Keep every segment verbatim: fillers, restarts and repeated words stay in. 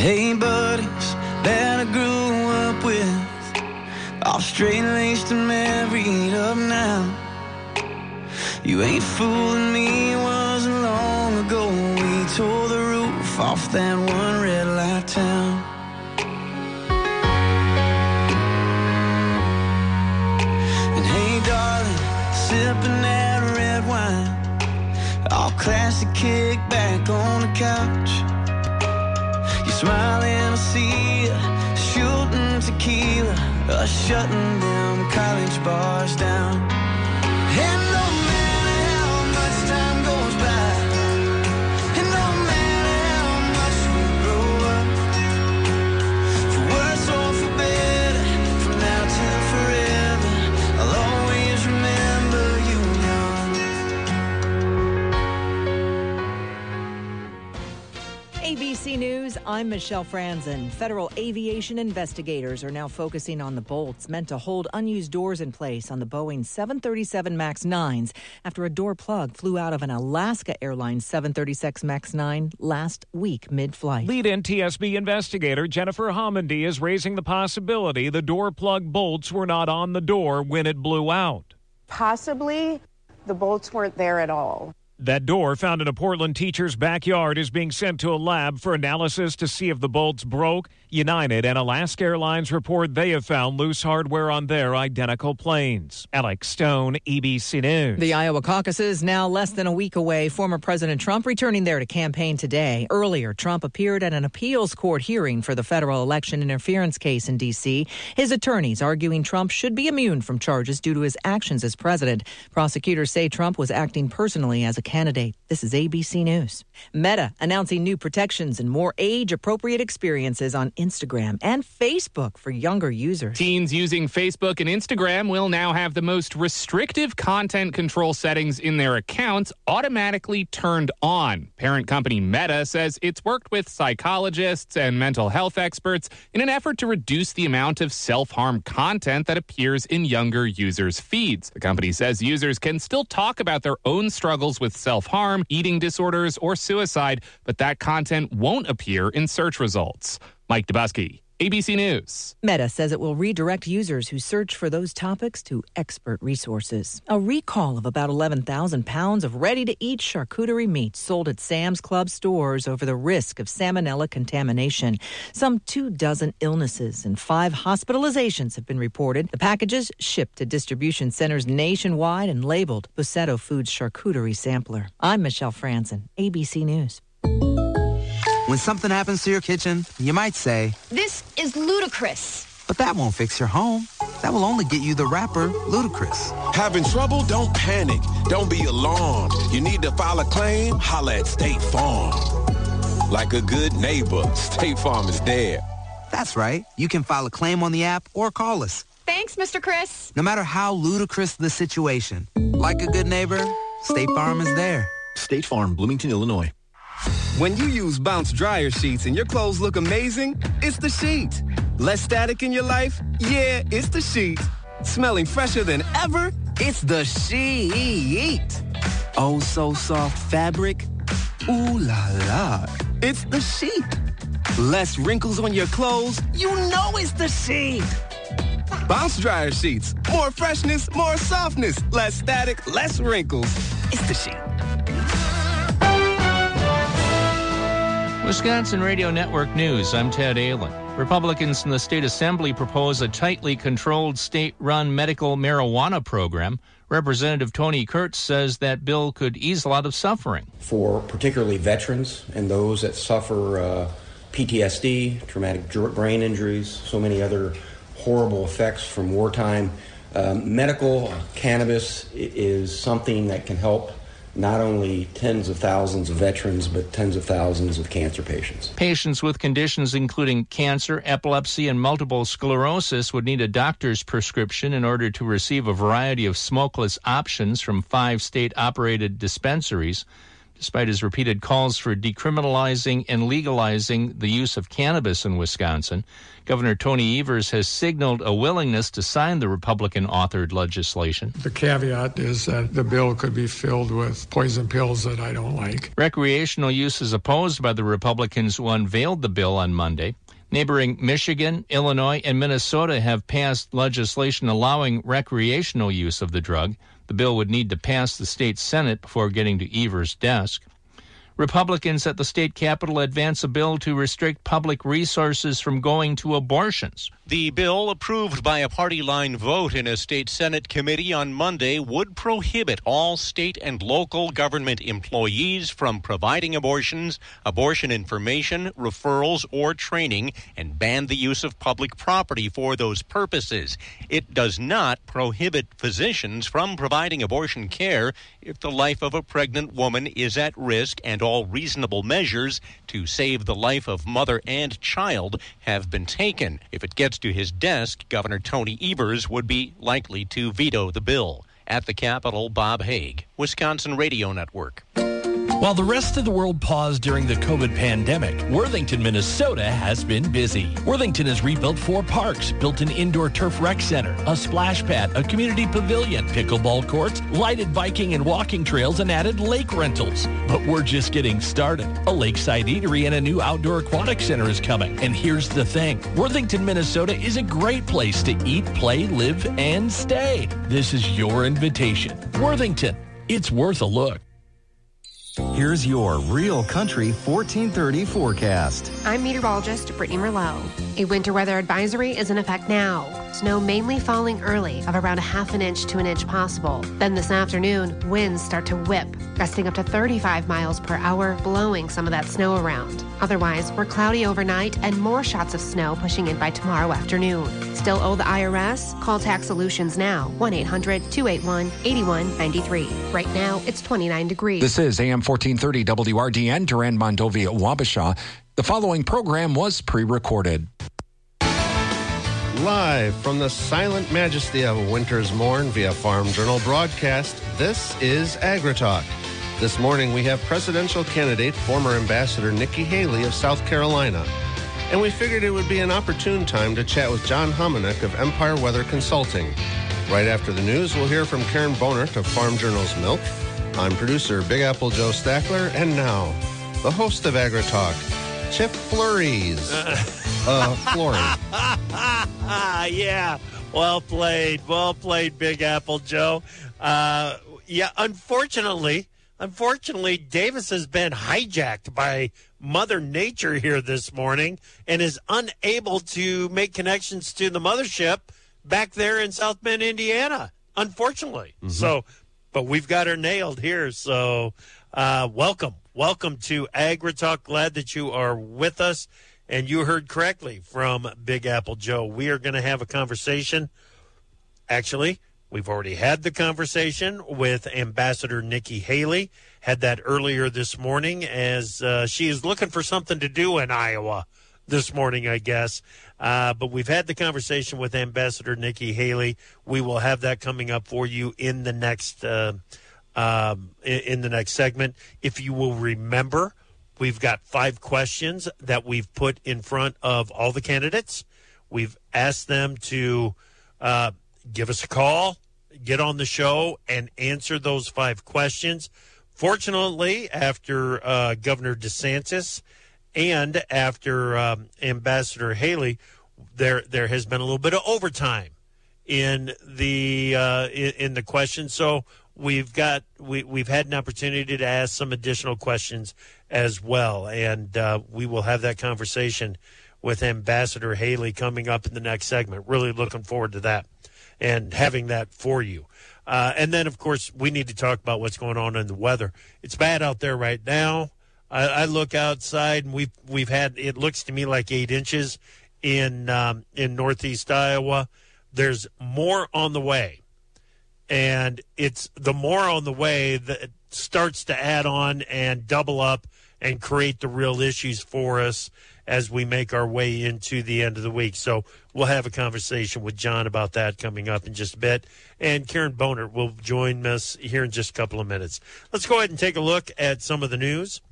Hey buddies that I grew up with, all straight-laced and married up now. You ain't fooling me, wasn't long ago we tore the roof off that one red light town. And hey darling, sipping that red wine, all classy, kick back on the couch. You smiling, I see ya, shooting tequila, uh, shutting them college bars down. And no matter how much time goes by, and no matter how much we grow up, for worse or for better, from now till forever, I'll always remember you young. A B C News, I'm Michelle Franzen. Federal aviation investigators are now focusing on the bolts meant to hold unused doors in place on the Boeing seven thirty-seven MAX nines after a door plug flew out of an Alaska Airlines seven thirty-six MAX nine last week mid-flight. Lead N T S B investigator Jennifer Homendy is raising the possibility the door plug bolts were not on the door when it blew out. Possibly the bolts weren't there at all. That door, found in a Portland teacher's backyard, is being sent to a lab for analysis to see if the bolts broke. United and Alaska Airlines report they have found loose hardware on their identical planes. Alex Stone, A B C News. The Iowa caucuses now less than a week away. Former President Trump returning there to campaign today. Earlier, Trump appeared at an appeals court hearing for the federal election interference case in D C. His attorneys arguing Trump should be immune from charges due to his actions as president. Prosecutors say Trump was acting personally as a candidate. This is A B C News. Meta announcing new protections and more age-appropriate experiences on Instagram and Facebook for younger users. Teens using Facebook and Instagram will now have the most restrictive content control settings in their accounts automatically turned on. Parent company Meta says it's worked with psychologists and mental health experts in an effort to reduce the amount of self-harm content that appears in younger users' feeds. The company says users can still talk about their own struggles with self-harm, eating disorders, or suicide, but that content won't appear in search results. Mike Dubusky, A B C News. Meta says it will redirect users who search for those topics to expert resources. A recall of about eleven thousand pounds of ready-to-eat charcuterie meat sold at Sam's Club stores over the risk of salmonella contamination. Some two dozen illnesses and five hospitalizations have been reported. The packages shipped to distribution centers nationwide and labeled Bussetto Foods Charcuterie Sampler. I'm Michelle Franzen, A B C News. When something happens to your kitchen, you might say, "This is ludicrous." But that won't fix your home. That will only get you the rapper, Ludacris. Having trouble? Don't panic. Don't be alarmed. You need to file a claim? Holla at State Farm. Like a good neighbor, State Farm is there. That's right. You can file a claim on the app or call us. Thanks, Mister Chris. No matter how ludicrous the situation, like a good neighbor, State Farm is there. State Farm, Bloomington, Illinois. When you use Bounce dryer sheets and your clothes look amazing, it's the sheet. Less static in your life? Yeah, it's the sheet. Smelling fresher than ever? It's the sheet. Oh, so soft fabric? Ooh la la. It's the sheet. Less wrinkles on your clothes? You know it's the sheet. Bounce dryer sheets. More freshness, more softness. Less static, less wrinkles. It's the sheet. Wisconsin Radio Network News, I'm Ted Allen. Republicans in the state assembly propose a tightly controlled state-run medical marijuana program. Representative Tony Kurtz says that bill could ease a lot of suffering. For particularly veterans and those that suffer uh, P T S D, traumatic brain injuries, so many other horrible effects from wartime, um, medical cannabis is something that can help not only tens of thousands of veterans, but tens of thousands of cancer patients. Patients with conditions including cancer, epilepsy, and multiple sclerosis would need a doctor's prescription in order to receive a variety of smokeless options from five state-operated dispensaries. Despite his repeated calls for decriminalizing and legalizing the use of cannabis in Wisconsin, Governor Tony Evers has signaled a willingness to sign the Republican-authored legislation. The caveat is that the bill could be filled with poison pills that I don't like. Recreational use is opposed by the Republicans who unveiled the bill on Monday. Neighboring Michigan, Illinois, and Minnesota have passed legislation allowing recreational use of the drug. The bill would need to pass the state Senate before getting to Evers' desk. Republicans at the state capitol advance a bill to restrict public resources from going to abortions. The bill, approved by a party-line vote in a state Senate committee on Monday, would prohibit all state and local government employees from providing abortions, abortion information, referrals, or training, and ban the use of public property for those purposes. It does not prohibit physicians from providing abortion care if the life of a pregnant woman is at risk and all reasonable measures to save the life of mother and child have been taken. If it gets to his desk, Governor Tony Evers would be likely to veto the bill. At the Capitol, Bob Haig, Wisconsin Radio Network. While the rest of the world paused during the COVID pandemic, Worthington, Minnesota has been busy. Worthington has rebuilt four parks, built an indoor turf rec center, a splash pad, a community pavilion, pickleball courts, lighted biking and walking trails, and added lake rentals. But we're just getting started. A lakeside eatery and a new outdoor aquatic center is coming. And here's the thing. Worthington, Minnesota is a great place to eat, play, live, and stay. This is your invitation. Worthington. It's worth a look. Here's your Real Country fourteen thirty forecast. I'm meteorologist Brittany Merlot. A winter weather advisory is in effect now. Snow mainly falling early, of around a half an inch to an inch possible. Then this afternoon, winds start to whip, gusting up to thirty-five miles per hour, blowing some of that snow around. Otherwise, we're cloudy overnight and more shots of snow pushing in by tomorrow afternoon. Still owe the I R S? Call Tax Solutions now, one eight hundred two eight one eight one nine three. Right now, it's twenty-nine degrees. This is A M fourteen thirty W R D N, Durand Mondovi at Wabasha. The following program was pre-recorded. Live from the silent majesty of a winter's morn via Farm Journal broadcast, this is AgriTalk. This morning we have presidential candidate, former Ambassador Nikki Haley of South Carolina. And we figured it would be an opportune time to chat with John Hominick of Empire Weather Consulting. Right after the news, we'll hear from Karen Bonert of Farm Journal's Milk. I'm producer Big Apple Joe Stackler, and now, the host of AgriTalk, Chip Flurries. Uh, Flory. Yeah, well played. Well played, Big Apple Joe. Uh, yeah, unfortunately, unfortunately, Davis has been hijacked by Mother Nature here this morning and is unable to make connections to the mothership back there in South Bend, Indiana, unfortunately. Mm-hmm. So, but we've got her nailed here. So, uh, welcome. Welcome to AgriTalk. Glad that you are with us. And you heard correctly from Big Apple Joe. We are going to have a conversation. Actually, we've already had the conversation with Ambassador Nikki Haley. Had that earlier this morning as uh, she is looking for something to do in Iowa this morning, I guess. Uh, but we've had the conversation with Ambassador Nikki Haley. We will have that coming up for you in the next uh, um, in the next segment. If you will remember, we've got five questions that we've put in front of all the candidates. We've asked them to uh, give us a call, get on the show, and answer those five questions. Fortunately, after uh, Governor DeSantis and after um, Ambassador Haley, there there has been a little bit of overtime in the uh, in, in the questions. So we've got we we've had an opportunity to ask some additional questions as well, and uh, we will have that conversation with Ambassador Haley coming up in the next segment. Really looking forward to that and having that for you. Uh, and then, of course, we need to talk about what's going on in the weather. It's bad out there right now. I, I look outside, and we've we've had, it looks to me like eight inches in um, in northeast Iowa. There's more on the way, and it's the more on the way that starts to add on and double up and create the real issues for us as we make our way into the end of the week. So we'll have a conversation with John about that coming up in just a bit. And Karen Boner will join us here in just a couple of minutes. Let's go ahead and take a look at some of the news.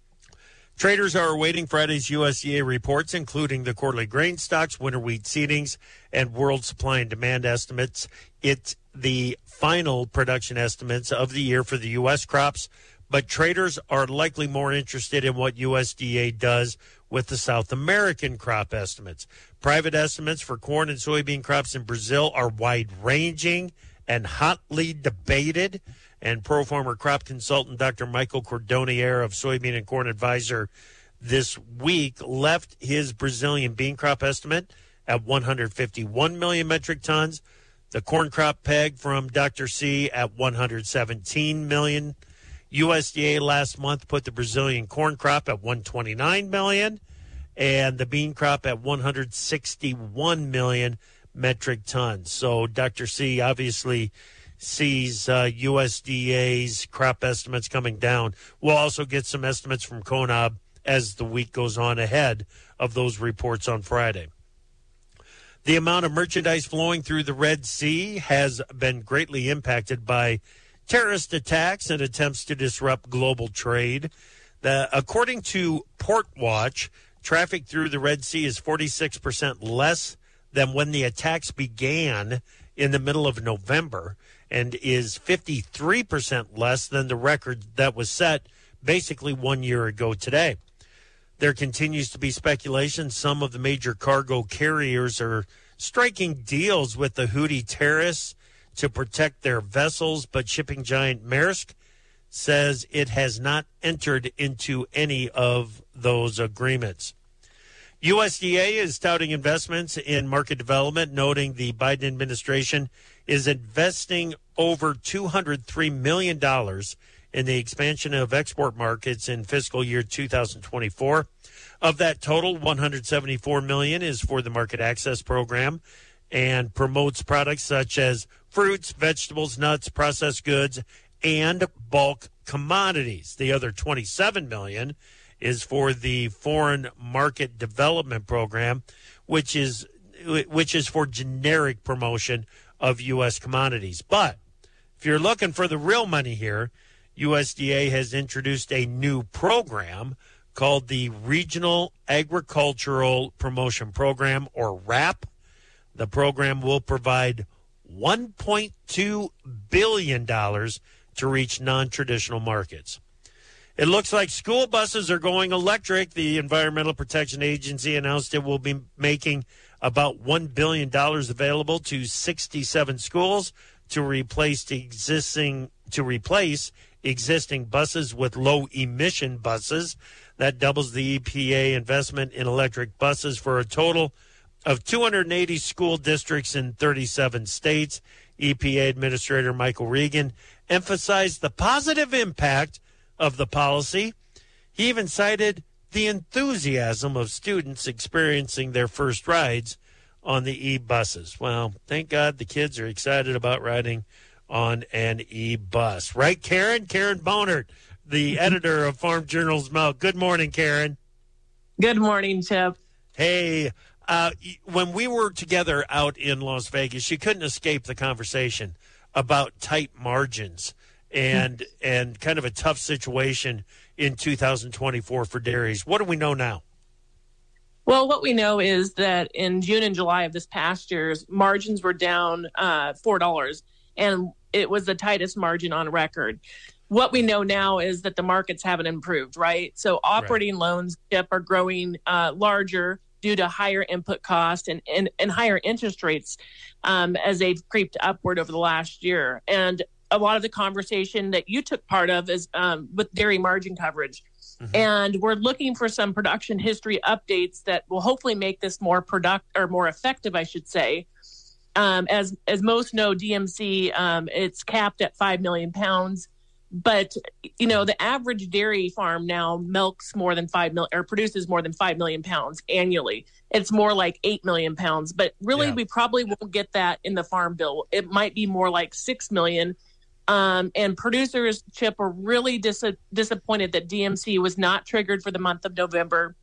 Traders are awaiting Friday's U S D A reports, including the quarterly grain stocks, winter wheat seedings, and world supply and demand estimates. It's the final production estimates of the year for the U S crops, but traders are likely more interested in what U S D A does with the South American crop estimates. Private estimates for corn and soybean crops in Brazil are wide-ranging and hotly debated. And ProFarmer crop consultant Doctor Michael Cordonier of Soybean and Corn Advisor this week left his Brazilian bean crop estimate at one hundred fifty-one million metric tons. The corn crop peg from Doctor C at one hundred seventeen million. U S D A last month put the Brazilian corn crop at one hundred twenty-nine million and the bean crop at one hundred sixty-one million metric tons. So Doctor C obviously sees uh, U S D A's crop estimates coming down. We'll also get some estimates from CONAB as the week goes on ahead of those reports on Friday. The amount of merchandise flowing through the Red Sea has been greatly impacted by terrorist attacks and attempts to disrupt global trade. The, according to PortWatch, traffic through the Red Sea is forty-six percent less than when the attacks began in the middle of November, and is fifty-three percent less than the record that was set basically one year ago today. There continues to be speculation some of the major cargo carriers are striking deals with the Houthi terrorists to protect their vessels, but shipping giant Maersk says it has not entered into any of those agreements. U S D A is touting investments in market development, noting the Biden administration is investing over two hundred three million dollars in the expansion of export markets in fiscal year two thousand twenty-four. Of that total, one hundred seventy-four million dollars is for the Market Access Program and promotes products such as fruits, vegetables, nuts, processed goods, and bulk commodities. The other twenty-seven million dollars is for the Foreign Market Development Program, which is which is for generic promotion of U S commodities. But if you're looking for the real money here, U S D A has introduced a new program called the Regional Agricultural Promotion Program, or RAP. The program will provide one point two billion dollars to reach non-traditional markets. It looks like school buses are going electric. The Environmental Protection Agency announced it will be making about one billion dollars available to sixty-seven schools to replace the existing to replace existing buses with low-emission buses. That doubles the E P A investment in electric buses for a total of two hundred eighty school districts in thirty-seven states. E P A Administrator Michael Regan emphasized the positive impact of the policy. He even cited the enthusiasm of students experiencing their first rides on the e-buses. Well, thank God the kids are excited about riding on an e-bus. Right, Karen? Karen Bonert, the editor of Farm Journal's Milk. Good morning, Karen. Good morning, Chip. Hey, uh, when we were together out in Las Vegas, you couldn't escape the conversation about tight margins and and kind of a tough situation in two thousand twenty-four for dairies. What do we know now? Well, what we know is that in June and July of this past year, margins were down uh, four dollars, and it was the tightest margin on record. What we know now is that the markets haven't improved, right? So operating right. loans, Chip, are growing uh, larger due to higher input costs and, and, and higher interest rates um, as they've creeped upward over the last year. And a lot of the conversation that you took part of is um, with dairy margin coverage. Mm-hmm. And we're looking for some production history updates that will hopefully make this more product or more effective, I should say. Um, as as most know, D M C, um, it's capped at five million pounds. But, you know, the average dairy farm now milks more than five mil or produces more than five million pounds annually. It's more like eight million pounds. But really, yeah. we probably won't get that in the farm bill. It might be more like six million. Um, and producers, Chip, are really dis- disappointed that D M C was not triggered for the month of November.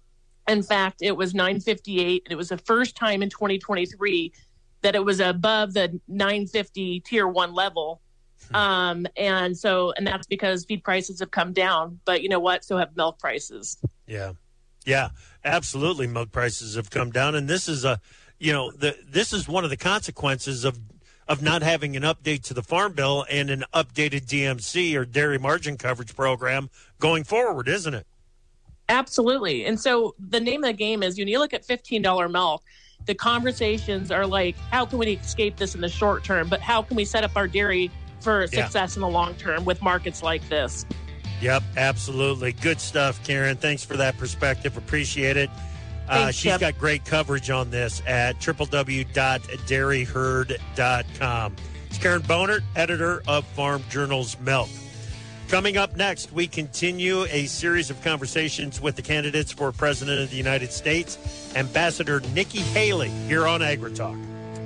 In fact, it was nine fifty-eight, and it was the first time in twenty twenty-three that it was above the nine fifty tier one level. Um, and so, and that's because feed prices have come down, but you know what? So have milk prices. Yeah. Yeah, absolutely. Milk prices have come down. And this is a, you know, the, this is one of the consequences of, of not having an update to the Farm Bill and an updated D M C or dairy margin coverage program going forward, isn't it? Absolutely. And so the name of the game is, when you look at fifteen dollars milk, the conversations are like, how can we escape this in the short term? But how can we set up our dairy for success yeah. in the long term with markets like this? Yep, absolutely. Good stuff, Karen. Thanks for that perspective. Appreciate it. Thanks, uh, she's Chip. got great coverage on this at w w w dot dairy herd dot com. It's Karen Bonert, editor of Farm Journal's Milk. Coming up next, we continue a series of conversations with the candidates for President of the United States, Ambassador Nikki Haley, here on AgriTalk.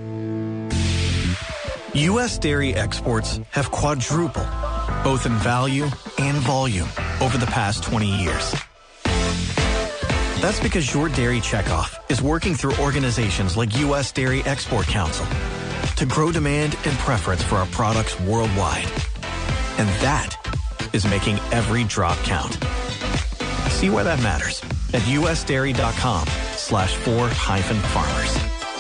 U S dairy exports have quadrupled, both in value and volume, over the past twenty years. That's because your dairy checkoff is working through organizations like U S Dairy Export Council to grow demand and preference for our products worldwide. And that is making every drop count. See why that matters at u s dairy dot com slash for hyphen farmers.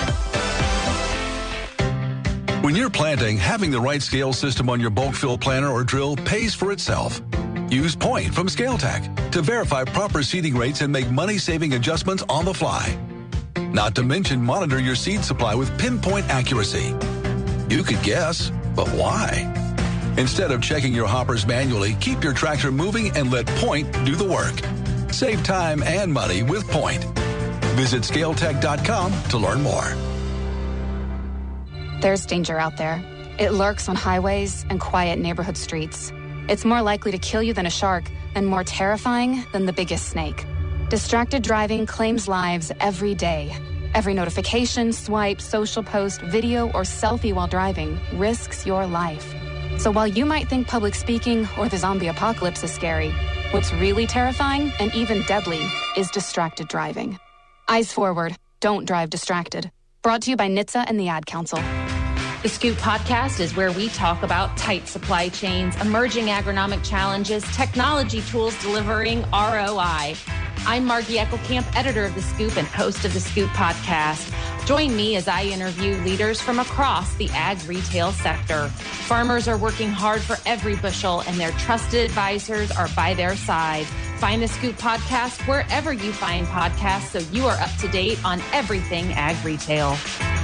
When you're planting, having the right scale system on your bulk fill planter or drill pays for itself. Use Point from ScaleTech to verify proper seeding rates and make money-saving adjustments on the fly. Not to mention monitor your seed supply with pinpoint accuracy. You could guess, but why? Instead of checking your hoppers manually, keep your tractor moving and let Point do the work. Save time and money with Point. Visit scale tech dot com to learn more. There's danger out there. It lurks on highways and quiet neighborhood streets. It's more likely to kill you than a shark and more terrifying than the biggest snake. Distracted driving claims lives every day. Every notification, swipe, social post, video, or selfie while driving risks your life. So while you might think public speaking or the zombie apocalypse is scary, what's really terrifying and even deadly is distracted driving. Eyes forward. Don't drive distracted. Brought to you by N H T S A and the Ad Council. The Scoop Podcast is where we talk about tight supply chains, emerging agronomic challenges, technology tools delivering R O I. I'm Margie Eckelkamp, editor of The Scoop and host of The Scoop Podcast. Join me as I interview leaders from across the ag retail sector. Farmers are working hard for every bushel, and their trusted advisors are by their side. Find The Scoop Podcast wherever you find podcasts so you are up to date on everything ag retail.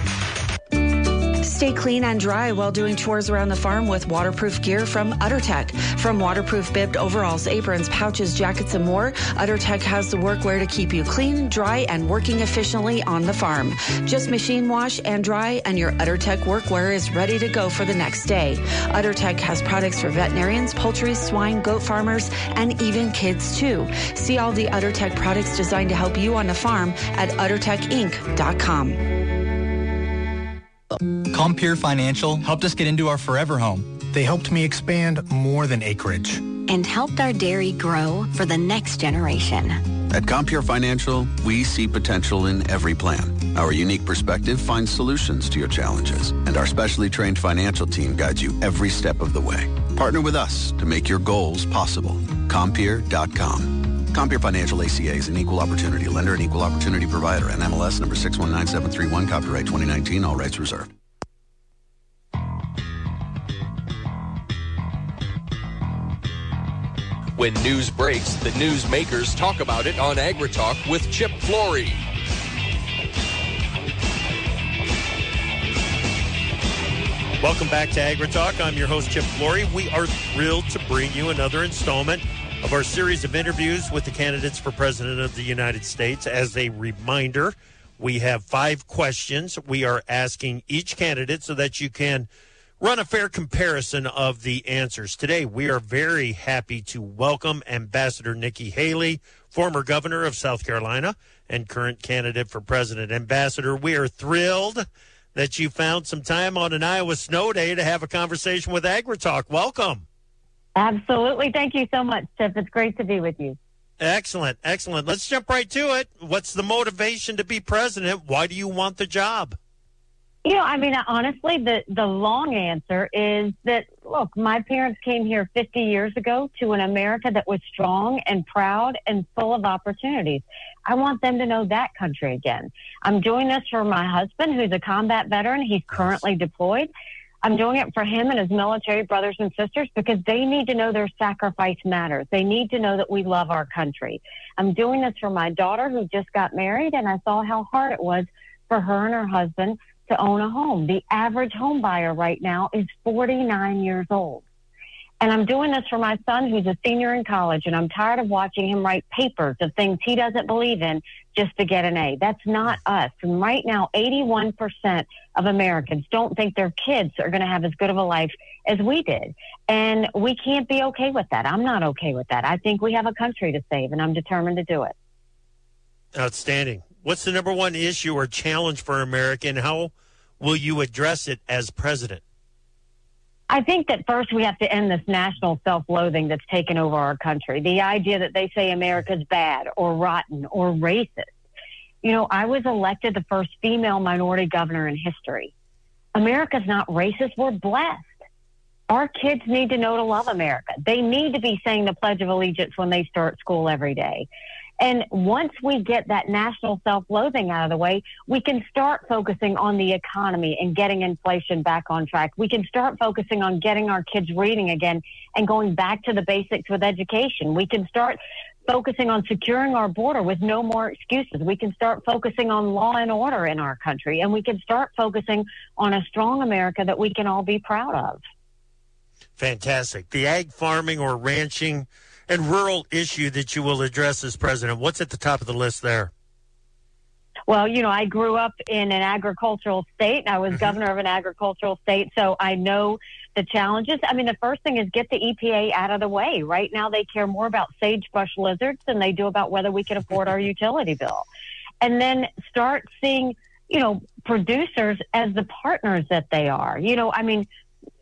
Stay clean and dry while doing chores around the farm with waterproof gear from UtterTech. From waterproof bibbed overalls, aprons, pouches, jackets, and more, UtterTech has the workwear to keep you clean, dry, and working efficiently on the farm. Just machine wash and dry, and your UtterTech workwear is ready to go for the next day. UtterTech has products for veterinarians, poultry, swine, goat farmers, and even kids, too. See all the UtterTech products designed to help you on the farm at utter tech inc dot com. Compeer Financial helped us get into our forever home. They helped me expand more than acreage. And helped our dairy grow for the next generation. At Compeer Financial, we see potential in every plan. Our unique perspective finds solutions to your challenges, and our specially trained financial team guides you every step of the way. Partner with us to make your goals possible. Compeer dot com. Compeer Financial A C A is an equal opportunity lender and equal opportunity provider. N M L S number six one nine seven three one, copyright twenty nineteen, all rights reserved. When news breaks, the newsmakers talk about it on AgriTalk with Chip Flory. Welcome back to AgriTalk. I'm your host, Chip Flory. We are thrilled to bring you another installment of our series of interviews with the candidates for President of the United States. As a reminder, we have five questions we are asking each candidate so that you can run a fair comparison of the answers. Today, we are very happy to welcome Ambassador Nikki Haley, former governor of South Carolina and current candidate for president. Ambassador, we are thrilled that you found some time on an Iowa snow day to have a conversation with AgriTalk. Welcome. Absolutely. Thank you so much, Chip. It's great to be with you. Excellent, excellent. Let's jump right to it. What's the motivation to be president? Why do you want the job? You know, I mean, honestly, the, the long answer is that, look, my parents came here fifty years ago to an America that was strong and proud and full of opportunities. I want them to know that country again. I'm doing this for my husband, who's a combat veteran. He's currently deployed. I'm doing it for him and his military brothers and sisters because they need to know their sacrifice matters. They need to know that we love our country. I'm doing this for my daughter who just got married, and I saw how hard it was for her and her husband to own a home. The average home buyer right now is forty-nine years old. And I'm doing this for my son who's a senior in college, and I'm tired of watching him write papers of things he doesn't believe in just to get an A. That's not us. And right now, eighty-one percent of Americans don't think their kids are going to have as good of a life as we did. And we can't be okay with that. I'm not okay with that. I think we have a country to save, and I'm determined to do it. Outstanding. What's the number one issue or challenge for America, and how will you address it as president? I think that first we have to end this national self-loathing that's taken over our country. The idea that they say America's bad or rotten or racist. You know, I was elected the first female minority governor in history. America's not racist. We're blessed. Our kids need to know to love America. They need to be saying the Pledge of Allegiance when they start school every day. And once we get that national self-loathing out of the way, we can start focusing on the economy and getting inflation back on track. We can start focusing on getting our kids reading again and going back to the basics with education. We can start focusing on securing our border with no more excuses. We can start focusing on law and order in our country, and we can start focusing on a strong America that we can all be proud of. Fantastic. The ag farming or ranching and rural issue that you will address as president, what's at the top of the list there? Well, you know, I grew up in an agricultural state. I was mm-hmm. governor of an agricultural state, so I know the challenges. I mean, the first thing is get the E P A out of the way. Right now they care more about sagebrush lizards than they do about whether we can afford our utility bill. And then start seeing, you know, producers as the partners that they are. You know, I mean,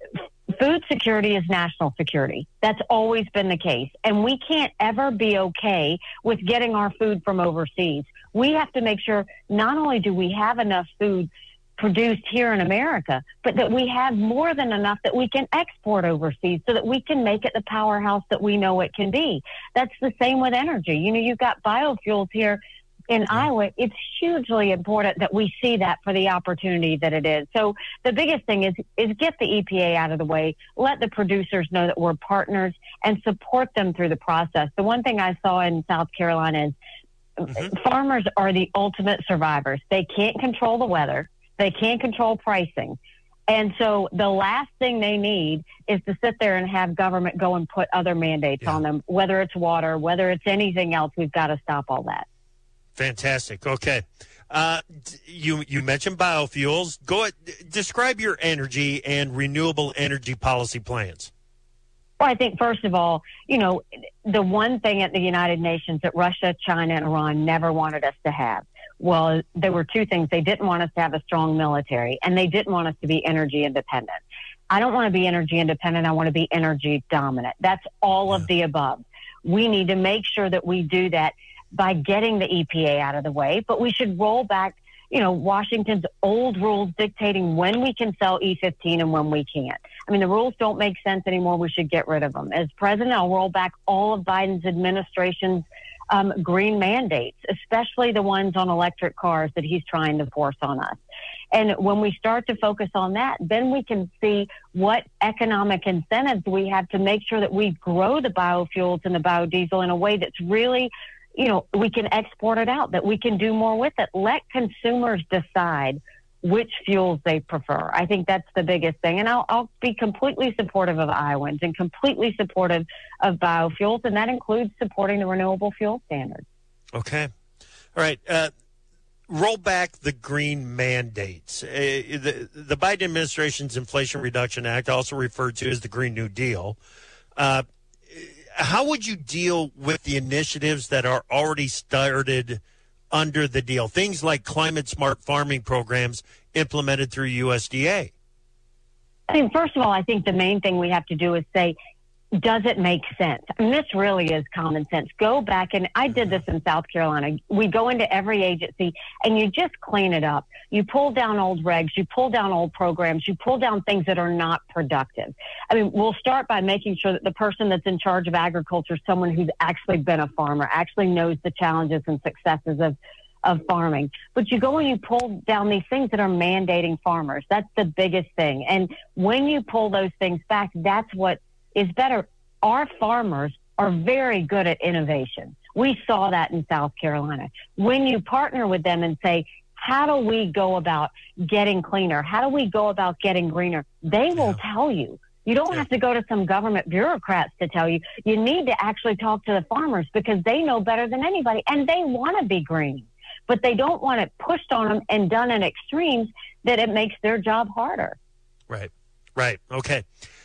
food security is national security. That's always been the case. And we can't ever be okay with getting our food from overseas. We have to make sure not only do we have enough food produced here in America, but that we have more than enough that we can export overseas so that we can make it the powerhouse that we know it can be. That's the same with energy. You know, you've got biofuels here in Iowa. It's hugely important that we see that for the opportunity that it is. So the biggest thing is is get the E P A out of the way, let the producers know that we're partners, and support them through the process. The one thing I saw in South Carolina is mm-hmm. farmers are the ultimate survivors. They can't control the weather. They can't control pricing. And so the last thing they need is to sit there and have government go and put other mandates yeah. on them, whether it's water, whether it's anything else. We've got to stop all that. Fantastic. Okay. Uh, you you mentioned biofuels. Go ahead, describe your energy and renewable energy policy plans. Well, I think, first of all, you know, the one thing at the United Nations that Russia, China, and Iran never wanted us to have, well, there were two things. They didn't want us to have a strong military, and they didn't want us to be energy independent. I don't want to be energy independent. I want to be energy dominant. That's all yeah. of the above. We need to make sure that we do that by getting the E P A out of the way, but we should roll back, you know, Washington's old rules dictating when we can sell E fifteen and when we can't. I mean, the rules don't make sense anymore. We should get rid of them. As president, I'll roll back all of Biden's administration's um, green mandates, especially the ones on electric cars that he's trying to force on us. And when we start to focus on that, then we can see what economic incentives we have to make sure that we grow the biofuels and the biodiesel in a way that's really, you know, we can export it out, that we can do more with it. Let consumers decide which fuels they prefer. I think that's the biggest thing. And I'll, I'll be completely supportive of Iowans and completely supportive of biofuels, and that includes supporting the renewable fuel standard. Okay. All right. Uh, roll back the green mandates. Uh, the, the Biden administration's Inflation Reduction Act, also referred to as the Green New Deal, uh, how would you deal with the initiatives that are already started under the deal? Things like climate smart farming programs implemented through U S D A. I mean, first of all, I think the main thing we have to do is say, does it make sense? I mean, this really is common sense. Go back, and I did this in South Carolina. We go into every agency, and you just clean it up. You pull down old regs, you pull down old programs, you pull down things that are not productive. I mean, we'll start by making sure that the person that's in charge of agriculture is someone who's actually been a farmer, actually knows the challenges and successes of of farming. But you go and you pull down these things that are mandating farmers. That's the biggest thing. And when you pull those things back, that's what is better. Our farmers are very good at innovation. We saw that in South Carolina. When you partner with them and say, how do we go about getting cleaner? How do we go about getting greener? They will yeah. tell you. You don't yeah. have to go to some government bureaucrats to tell you. You need to actually talk to the farmers because they know better than anybody, and they want to be green. But they don't want it pushed on them and done in extremes that it makes their job harder. Right, right. Okay.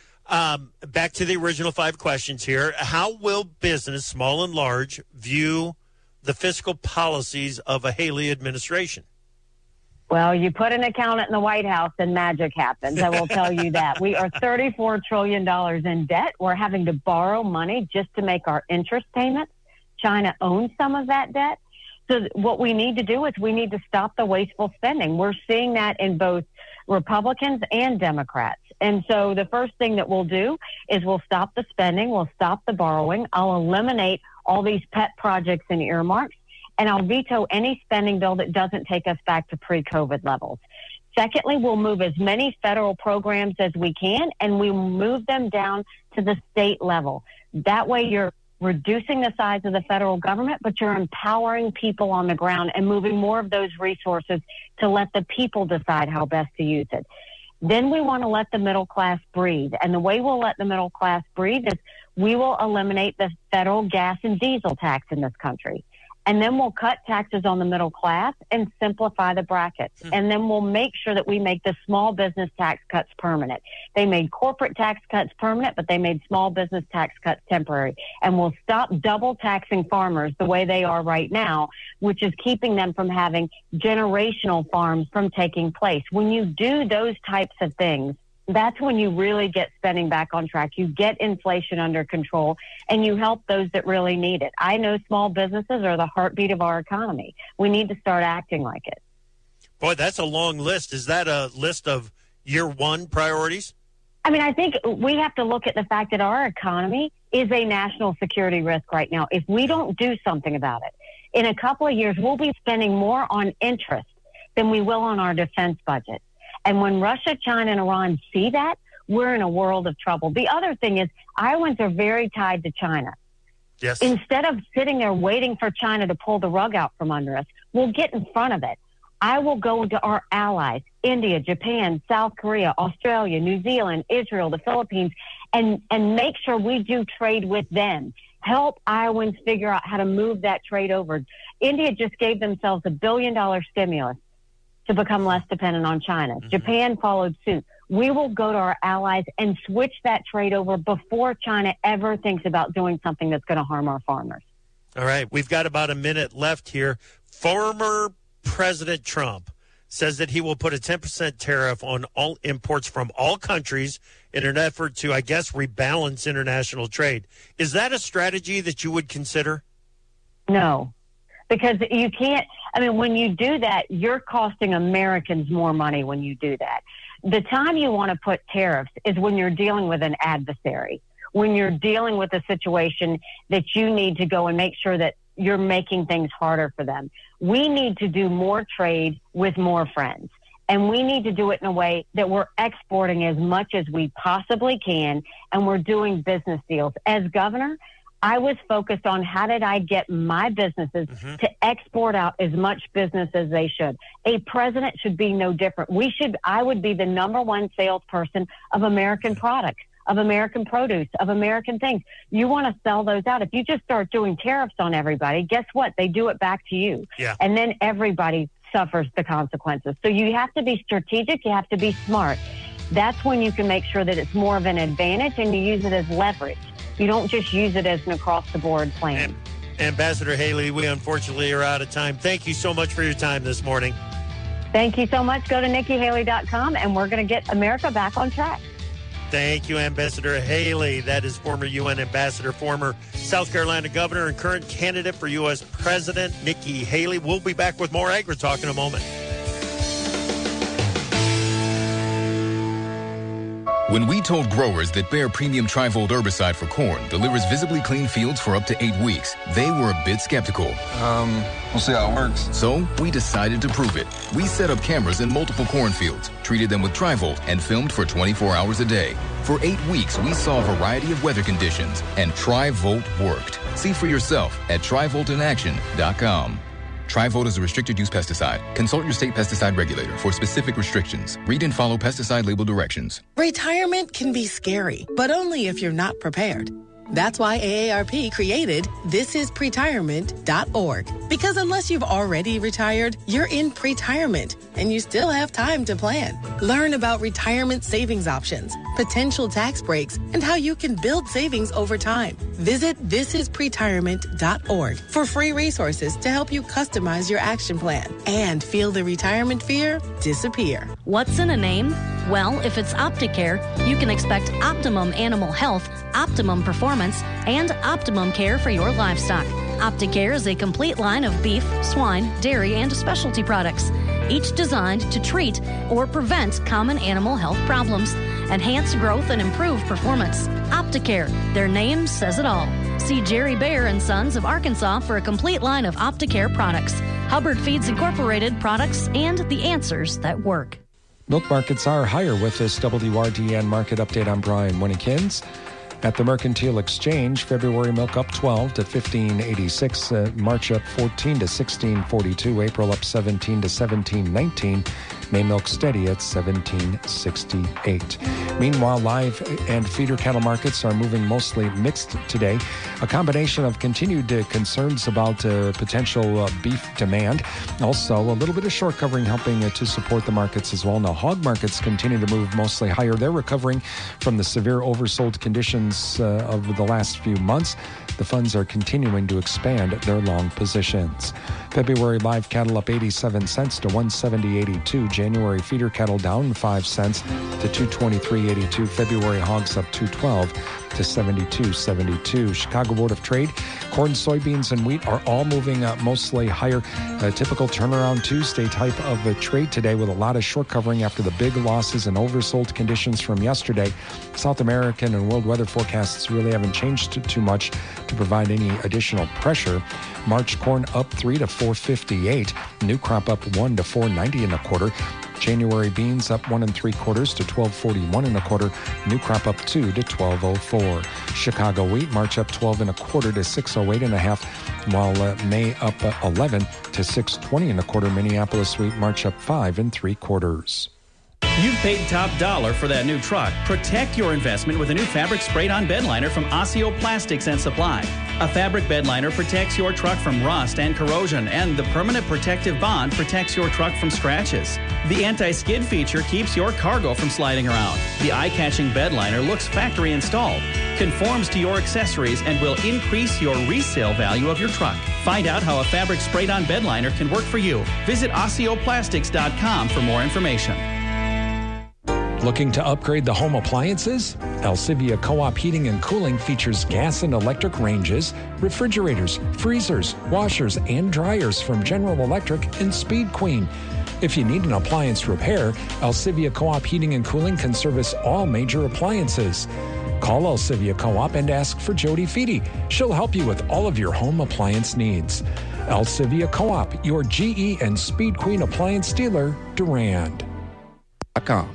Um, back to the original five questions here. How will business, small and large, view the fiscal policies of a Haley administration? Well, you put an accountant in the White House and magic happens. I will tell you that. We are thirty-four trillion dollars in debt. We're having to borrow money just to make our interest payments. China owns some of that debt. So what we need to do is we need to stop the wasteful spending. We're seeing that in both Republicans and Democrats. And so the first thing that we'll do is we'll stop the spending, we'll stop the borrowing, I'll eliminate all these pet projects and earmarks, and I'll veto any spending bill that doesn't take us back to pre-COVID levels. Secondly, we'll move as many federal programs as we can, and we will move them down to the state level. That way you're reducing the size of the federal government, but you're empowering people on the ground and moving more of those resources to let the people decide how best to use it. Then we want to let the middle class breathe. And the way we'll let the middle class breathe is we will eliminate the federal gas and diesel tax in this country. And then we'll cut taxes on the middle class and simplify the brackets. Mm-hmm. And then we'll make sure that we make the small business tax cuts permanent. They made corporate tax cuts permanent, but they made small business tax cuts temporary. And we'll stop double taxing farmers the way they are right now, which is keeping them from having generational farms from taking place. When you do those types of things, that's when you really get spending back on track. You get inflation under control, and you help those that really need it. I know small businesses are the heartbeat of our economy. We need to start acting like it. Boy, that's a long list. Is that a list of year one priorities? I mean, I think we have to look at the fact that our economy is a national security risk right now. If we don't do something about it, in a couple of years, we'll be spending more on interest than we will on our defense budget. And when Russia, China, and Iran see that, we're in a world of trouble. The other thing is Iowans are very tied to China. Yes. Instead of sitting there waiting for China to pull the rug out from under us, we'll get in front of it. I will go to our allies, India, Japan, South Korea, Australia, New Zealand, Israel, the Philippines, and, and make sure we do trade with them. Help Iowans figure out how to move that trade over. India just gave themselves a billion dollar stimulus to become less dependent on China. Mm-hmm. Japan followed suit. We will go to our allies and switch that trade over before China ever thinks about doing something that's going to harm our farmers. All right. We've got about a minute left here. Former President Trump says that he will put a ten percent tariff on all imports from all countries in an effort to, I guess, rebalance international trade. Is that a strategy that you would consider? No. Because you can't, I mean, when you do that, you're costing Americans more money when you do that. The time you want to put tariffs is when you're dealing with an adversary, when you're dealing with a situation that you need to go and make sure that you're making things harder for them. We need to do more trade with more friends. And we need to do it in a way that we're exporting as much as we possibly can, and we're doing business deals. As governor, I was focused on how did I get my businesses mm-hmm. to export out as much business as they should. A president should be no different. We should, I would be the number one salesperson of American products, of American produce, of American things. You want to sell those out. If you just start doing tariffs on everybody, guess what? They do it back to you. Yeah. And then everybody suffers the consequences. So you have to be strategic. You have to be smart. That's when you can make sure that it's more of an advantage and you use it as leverage. You don't just use it as an across-the-board plan. Ambassador Haley, we unfortunately are out of time. Thank you so much for your time this morning. Thank you so much. Go to Nikki Haley dot com, and we're going to get America back on track. Thank you, Ambassador Haley. That is former U N ambassador, former South Carolina governor, and current candidate for U S President, Nikki Haley. We'll be back with more Agri-Talk in a moment. When we told growers that Bayer Premium Trivolt herbicide for corn delivers visibly clean fields for up to eight weeks, they were a bit skeptical. Um, we'll see how it works. So we decided to prove it. We set up cameras in multiple cornfields, treated them with Trivolt, and filmed for twenty-four hours a day. For eight weeks, we saw a variety of weather conditions, and Trivolt worked. See for yourself at trivolt in action dot com. Trivolt is a restricted-use pesticide. Consult your state pesticide regulator for specific restrictions. Read and follow pesticide label directions. Retirement can be scary, but only if you're not prepared. That's why A A R P created this is pretirement dot org. Because unless you've already retired, you're in pretirement, and you still have time to plan. Learn about retirement savings options, potential tax breaks, and how you can build savings over time. Visit this is pretirement dot org for free resources to help you customize your action plan and feel the retirement fear disappear. What's in a name? Well, if it's Opticare, you can expect optimum animal health, optimum performance, and optimum care for your livestock. Opticare is a complete line of beef, swine, dairy, and specialty products, each designed to treat or prevent common animal health problems, enhance growth, and improve performance. Opticare, their name says it all. See Jerry Bayer and Sons of Arkansas for a complete line of Opticare products, Hubbard Feeds Incorporated products, and the answers that work. Milk markets are higher with this W R D N market update. I'm Brian Winnekins. At the Mercantile Exchange, February milk up twelve to fifteen eighty-six, uh, March up fourteen to sixteen forty-two, April up seventeen to seventeen nineteen, May milk steady at seventeen sixty-eight. Meanwhile, live and feeder cattle markets are moving mostly mixed today. A combination of continued uh, concerns about uh, potential uh, beef demand, also a little bit of short covering helping uh, to support the markets as well. Now, hog markets continue to move mostly higher. They're recovering from the severe oversold conditions Uh, of the last few months. The funds are continuing to expand their long positions. February live cattle up eighty-seven cents to one seventy eighty-two. January feeder cattle down five cents to two twenty-three eighty-two. February hogs up two twelve to seventy-two seventy-two. Chicago Board of Trade, corn, soybeans, and wheat are all moving uh, mostly higher. A typical turnaround Tuesday type of a trade today with a lot of short covering after the big losses and oversold conditions from yesterday. South American and world weather forecasts really haven't changed too, too much to provide any additional pressure. March corn up three to four fifty-eight. New crop up one to four ninety and a quarter. January beans up one and three quarters to twelve forty-one and a quarter. New crop up two to twelve oh four. Chicago wheat March up twelve and a quarter to six oh eight and a half, while uh, May up uh, eleven to six twenty and a quarter. Minneapolis wheat March up five and three quarters. You've paid top dollar for that new truck. Protect your investment with a new fabric sprayed-on bed liner from Osseo Plastics and Supply. A fabric bed liner protects your truck from rust and corrosion, and the permanent protective bond protects your truck from scratches. The anti-skid feature keeps your cargo from sliding around. The eye-catching bed liner looks factory installed, conforms to your accessories, and will increase your resale value of your truck. Find out how a fabric sprayed-on bed liner can work for you. Visit osseo plastics dot com for more information. Looking to upgrade the home appliances? Alcivia Co-op Heating and Cooling features gas and electric ranges, refrigerators, freezers, washers, and dryers from General Electric and Speed Queen. If you need an appliance repair, Alcivia Co-op Heating and Cooling can service all major appliances. Call Alcivia Co-op and ask for Jody Feedy. She'll help you with all of your home appliance needs. Alcivia Co-op, your G E and Speed Queen appliance dealer, Durand. .com.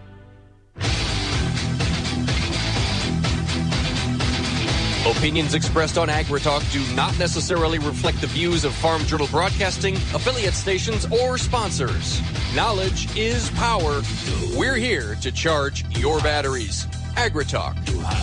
Opinions expressed on AgriTalk do not necessarily reflect the views of Farm Journal Broadcasting, affiliate stations, or sponsors. Knowledge is power. We're here to charge your batteries. AgriTalk.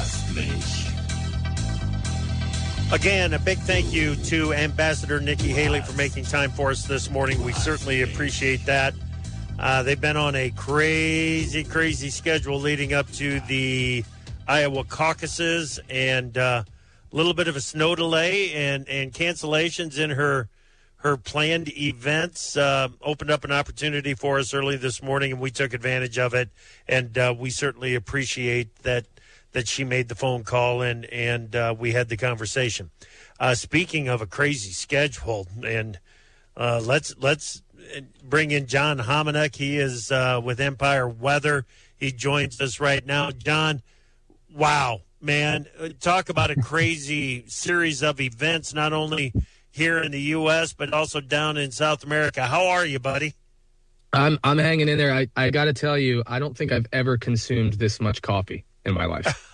Again, a big thank you to Ambassador Nikki Haley for making time for us this morning. We certainly appreciate that. Uh, they've been on a crazy, crazy schedule leading up to the Iowa caucuses, and uh, a little bit of a snow delay and, and cancellations in her her planned events uh, opened up an opportunity for us early this morning, and we took advantage of it. And uh, we certainly appreciate that that she made the phone call and and uh, we had the conversation. Uh, speaking of a crazy schedule, and uh, let's let's bring in John Homeniuk. He is uh, with Empire Weather. He joins us right now. John, wow, man, talk about a crazy series of events, not only here in the U S, but also down in South America. How are you, buddy? I'm I'm hanging in there. I, I got to tell you, I don't think I've ever consumed this much coffee in my life.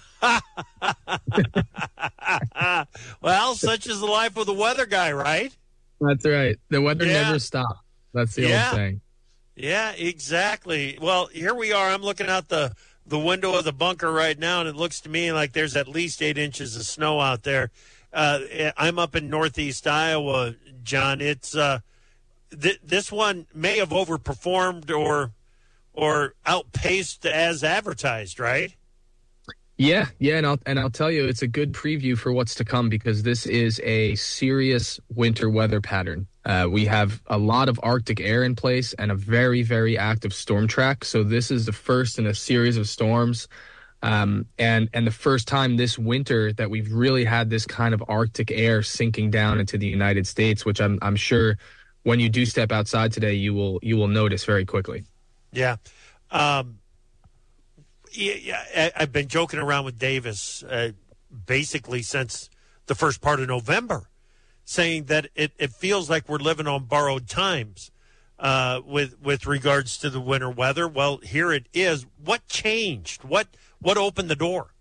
Well, such is the life of the weather guy, right? That's right. The weather Yeah. never stops. That's the Yeah. old saying. Yeah, exactly. Well, here we are. I'm looking out the, the window of the bunker right now, and it looks to me like there's at least eight inches of snow out there. Uh, I'm up in northeast Iowa, John. It's uh, th- this one may have overperformed or or outpaced as advertised, right? Yeah, yeah, and I'll and I'll tell you, it's a good preview for what's to come because this is a serious winter weather pattern. Uh, we have a lot of Arctic air in place and a very, very active storm track. So this is the first in a series of storms, um, and and the first time this winter that we've really had this kind of Arctic air sinking down into the United States, which I'm I'm sure when you do step outside today, you will you will notice very quickly. Yeah. Um, yeah, yeah I, I've been joking around with Davis uh, basically since the first part of November, saying that it, it feels like we're living on borrowed times uh, with with regards to the winter weather. Well, here it is. What changed? What what opened the door?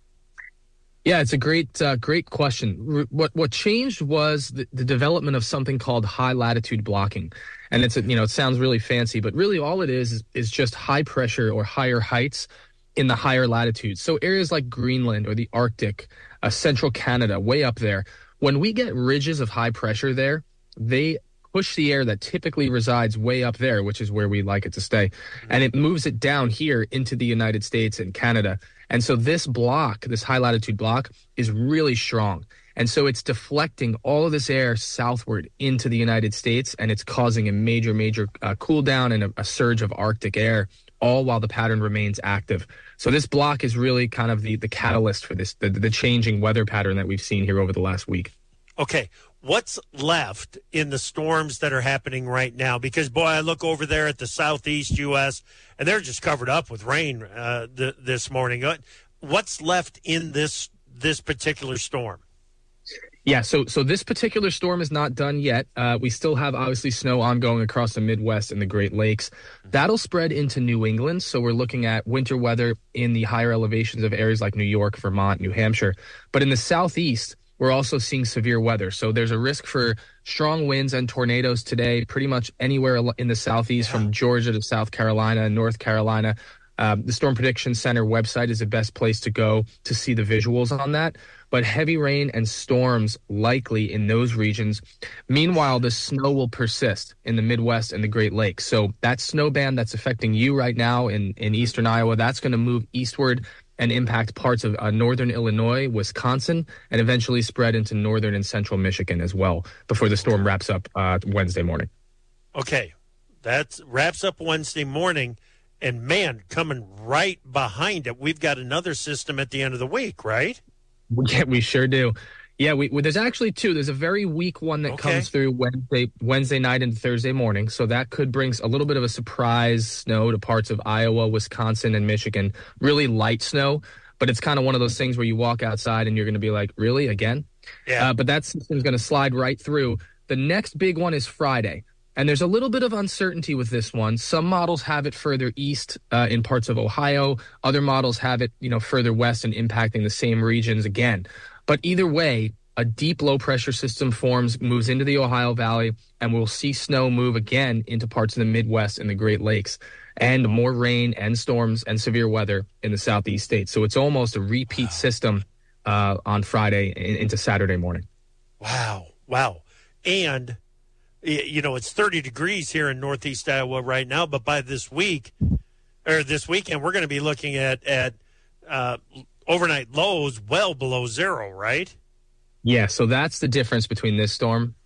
Yeah, it's a great, uh, great question. What what changed was the, the development of something called high latitude blocking, and it's a, you know it sounds really fancy, but really all it is, is is just high pressure or higher heights in the higher latitudes. So areas like Greenland or the Arctic, uh, central Canada, way up there. When we get ridges of high pressure there, they push the air that typically resides way up there, which is where we like it to stay, and it moves it down here into the United States and Canada. And so this block, this high latitude block, is really strong. And so it's deflecting all of this air southward into the United States, and it's causing a major, major uh, cool down and a, a surge of Arctic air, all while the pattern remains active. So this block is really kind of the, the catalyst for this, the, the changing weather pattern that we've seen here over the last week. Okay, what's left in the storms that are happening right now? Because, boy, I look over there at the southeast U S, and they're just covered up with rain uh, th- this morning. What's left in this this particular storm? Yeah, so so this particular storm is not done yet. Uh, we still have, obviously, snow ongoing across the Midwest and the Great Lakes. That'll spread into New England, so we're looking at winter weather in the higher elevations of areas like New York, Vermont, New Hampshire. But in the southeast, we're also seeing severe weather. So there's a risk for strong winds and tornadoes today, pretty much anywhere in the southeast, from Georgia to South Carolina, North Carolina. Um, the Storm Prediction Center website is the best place to go to see the visuals on that. But heavy rain and storms likely in those regions. Meanwhile, the snow will persist in the Midwest and the Great Lakes. So that snow band that's affecting you right now in, in eastern Iowa, that's going to move eastward and impact parts of uh, northern Illinois, Wisconsin, and eventually spread into northern and central Michigan as well before the storm wraps up uh, Wednesday morning. Okay, that wraps up Wednesday morning. And, man, coming right behind it, we've got another system at the end of the week, right? Yeah, we sure do. Yeah, we, we, there's actually two. There's a very weak one that Okay. comes through Wednesday, Wednesday night into Thursday morning. So that could bring a little bit of a surprise snow to parts of Iowa, Wisconsin, and Michigan. Really light snow, but it's kind of one of those things where you walk outside and you're going to be like, really, again? Yeah. Uh, but that system's going to slide right through. The next big one is Friday. And there's a little bit of uncertainty with this one. Some models have it further east uh, in parts of Ohio. Other models have it, you know, further west and impacting the same regions again. But either way, a deep low pressure system forms, moves into the Ohio Valley, and we'll see snow move again into parts of the Midwest and the Great Lakes, and more rain and storms and severe weather in the southeast states. So it's almost a repeat system uh, on Friday in, into Saturday morning. Wow. Wow. And, y- you know, it's thirty degrees here in northeast Iowa right now, but by this week, or this weekend, we're going to be looking at, at uh, overnight lows well below zero, right? Yeah, so that's the difference between this storm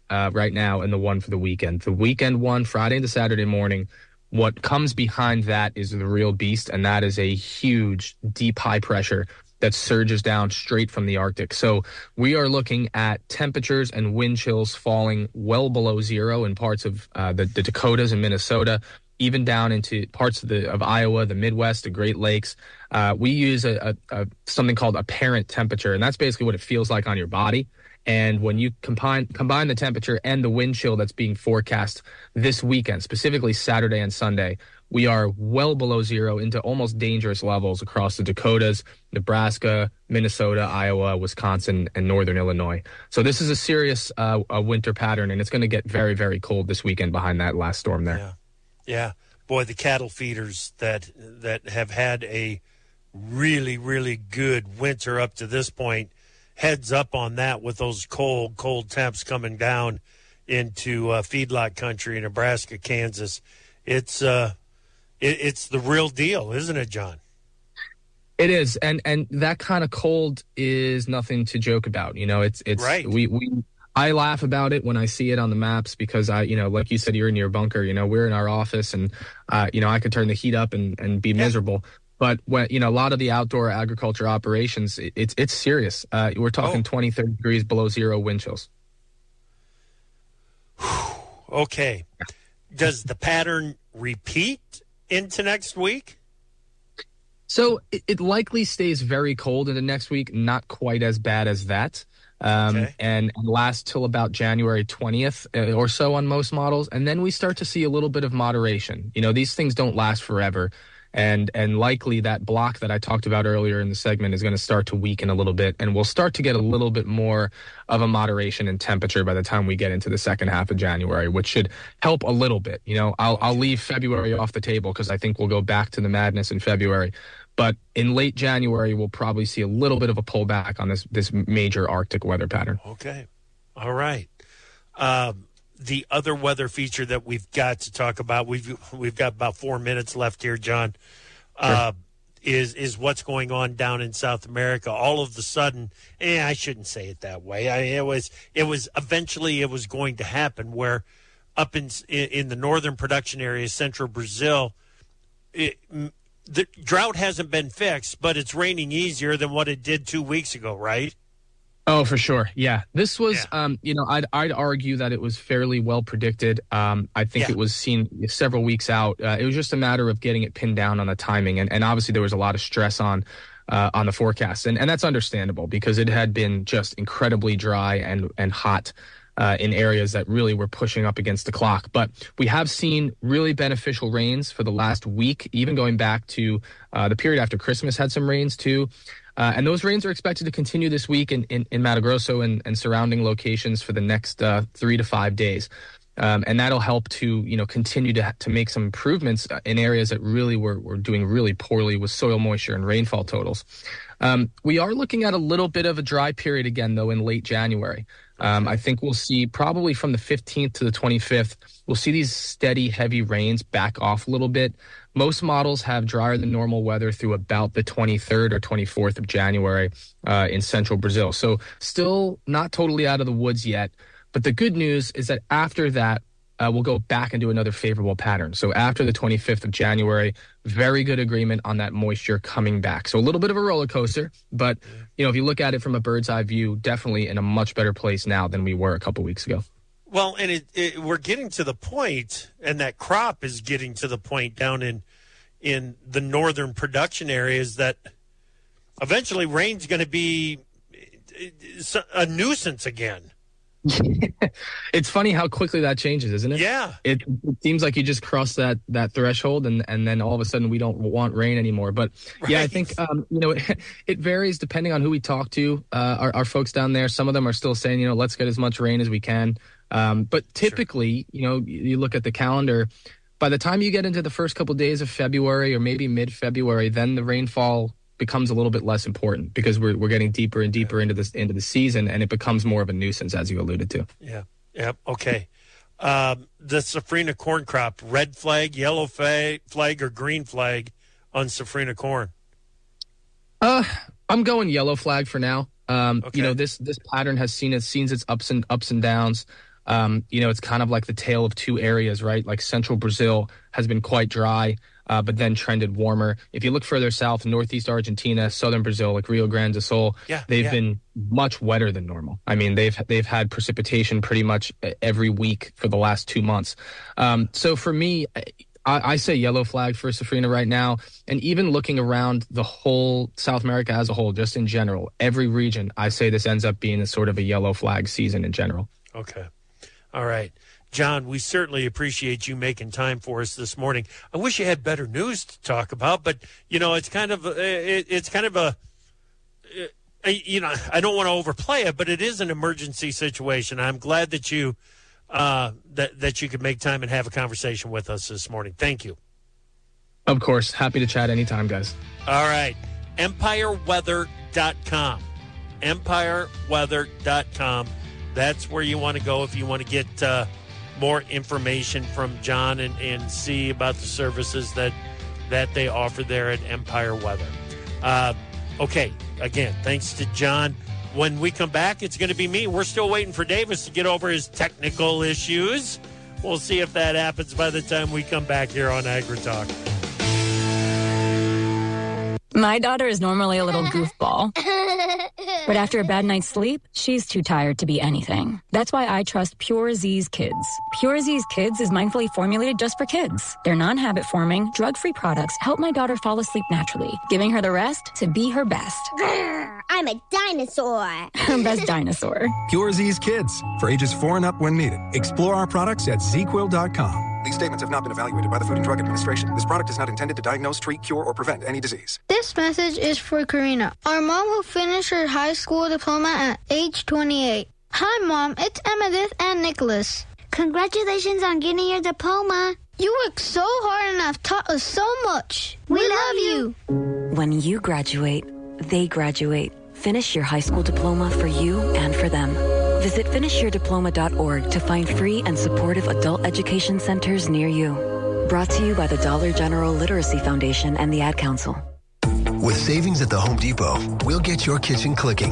uh, right now and the one for the weekend. The weekend one, Friday to Saturday morning, what comes behind that is the real beast, and that is a huge, deep, high pressure that surges down straight from the Arctic. So we are looking at temperatures and wind chills falling well below zero in parts of uh, the, the Dakotas and Minnesota, even down into parts of the of Iowa, the Midwest, the Great Lakes. Uh, we use a, a, a something called apparent temperature, and that's basically what it feels like on your body. And when you combine combine the temperature and the wind chill that's being forecast this weekend, specifically Saturday and Sunday, we are well below zero into almost dangerous levels across the Dakotas, Nebraska, Minnesota, Iowa, Wisconsin, and northern Illinois. So this is a serious uh, a winter pattern, and it's going to get very, very cold this weekend behind that last storm there. Yeah. Yeah, boy, the cattle feeders that that have had a really, really good winter up to this point, heads up on that with those cold, cold temps coming down into uh, feedlot country, Nebraska, Kansas. It's uh, it, it's the real deal, isn't it, John? It is, and and that kind of cold is nothing to joke about. You know, it's it's right. we we. I laugh about it when I see it on the maps because I, you know, like you said, you're in your bunker, you know, we're in our office and, uh, you know, I could turn the heat up and, and be yeah. miserable. But when, you know, a lot of the outdoor agriculture operations, it, it's, it's serious. Uh, we're talking oh. twenty, thirty degrees below zero wind chills. Okay. Does the pattern repeat into next week? So it, it likely stays very cold into next week, not quite as bad as that. Um, okay. and, and last till about January twentieth or so on most models. And then we start to see a little bit of moderation. You know, these things don't last forever. And, and likely that block that I talked about earlier in the segment is going to start to weaken a little bit. And we'll start to get a little bit more of a moderation in temperature by the time we get into the second half of January, which should help a little bit. You know, I'll, I'll leave February off the table because I think we'll go back to the madness in February. But in late January, we'll probably see a little bit of a pullback on this this major Arctic weather pattern. Okay. All right. Um, the other weather feature that we've got to talk about, we've we've got about four minutes left here, John, uh, sure. is is what's going on down in South America. All of a sudden, eh, I shouldn't say it that way. I, it was it was eventually it was going to happen where up in in the northern production area, central Brazil, it, the drought hasn't been fixed, but it's raining easier than what it did two weeks ago, right? Oh, for sure. Yeah. This was, yeah. um, you know, I'd, I'd argue that it was fairly well predicted. Um, I think yeah. it was seen several weeks out. Uh, it was just a matter of getting it pinned down on the timing. And, and obviously there was a lot of stress on uh, on the forecast. And, and that's understandable because it had been just incredibly dry and, and hot Uh, in areas that really were pushing up against the clock. But we have seen really beneficial rains for the last week, even going back to uh, the period after Christmas had some rains too. Uh, and those rains are expected to continue this week in, in, in Mato Grosso and, and surrounding locations for the next uh, three to five days. Um, and that'll help to, you know, continue to to make some improvements in areas that really were, were doing really poorly with soil moisture and rainfall totals. Um, we are looking at a little bit of a dry period again, though, in late January. Um, I think we'll see probably from the fifteenth to the twenty-fifth, we'll see these steady, heavy rains back off a little bit. Most models have drier than normal weather through about the twenty-third or twenty-fourth of January uh, in central Brazil. So still not totally out of the woods yet. But the good news is that after that, uh, we'll go back into another favorable pattern. So after the twenty-fifth of January, very good agreement on that moisture coming back. So a little bit of a roller coaster, but you know, if you look at it from a bird's eye view, definitely in a much better place now than we were a couple weeks ago. Well, and it, it, we're getting to the point, and that crop is getting to the point down in in the northern production areas that eventually rain's going to be a nuisance again. It's funny how quickly that changes, isn't it? Yeah. It, it seems like you just cross that that threshold and, and then all of a sudden we don't want rain anymore. But right. yeah, I think, um, you know, it, it varies depending on who we talk to. Uh, our, our folks down there, some of them are still saying, you know, let's get as much rain as we can. Um, but typically, sure. you know, you look at the calendar, by the time you get into the first couple of days of February or maybe mid-February, then the rainfall becomes a little bit less important because we're we're getting deeper and deeper into this into the season, and it becomes more of a nuisance, as you alluded to. Yeah. Yeah. Okay. Um, the safrinha corn crop: red flag, yellow flag, flag, or green flag on safrinha corn. Uh, I'm going yellow flag for now. Um, okay. You know, this this pattern has seen its seen its ups and ups and downs. Um, you know, it's kind of like the tale of two areas, right? Like central Brazil has been quite dry, uh, but then trended warmer. If you look further south, northeast Argentina, southern Brazil, like Rio Grande do Sul, yeah, they've yeah. been much wetter than normal. I mean, they've they've had precipitation pretty much every week for the last two months. Um, so for me, I, I say yellow flag for Safrina right now. And even looking around the whole South America as a whole, just in general, every region, I say this ends up being a sort of a yellow flag season in general. Okay. All right. John, we certainly appreciate you making time for us this morning. I wish you had better news to talk about, but, you know, it's kind of, it, it's kind of a, you know, I don't want to overplay it, but it is an emergency situation. I'm glad that you, uh, that, that you could make time and have a conversation with us this morning. Thank you. Of course. Happy to chat anytime, guys. All right. empire weather dot com. empire weather dot com. That's where you want to go if you want to get uh, more information from John and, and see about the services that that they offer there at Empire Weather. Uh, okay, again, thanks to John. When we come back, it's going to be me. We're still waiting for Davis to get over his technical issues. We'll see if that happens by the time we come back here on AgriTalk. My daughter is normally a little goofball. But after a bad night's sleep, she's too tired to be anything. That's why I trust Pure Z's Kids. Pure Z's Kids is mindfully formulated just for kids. Their non-habit forming, drug-free products help my daughter fall asleep naturally, giving her the rest to be her best. I'm a dinosaur. Her best dinosaur. Pure Z's Kids, for ages four and up when needed. Explore our products at z quill dot com. These statements have not been evaluated by the Food and Drug Administration. This product is not intended to diagnose, treat, cure, or prevent any disease. This message is for Karina, our mom who finished her high school diploma at age twenty-eight. Hi, Mom. It's Emmettith and Nicholas. Congratulations on getting your diploma. You worked so hard and have taught us so much. We, we love you. When you graduate, they graduate. Finish your high school diploma for you and for them. Visit finish your diploma dot org to find free and supportive adult education centers near you. Brought to you by the Dollar General Literacy Foundation and the Ad Council. With savings at the Home Depot, we'll get your kitchen clicking.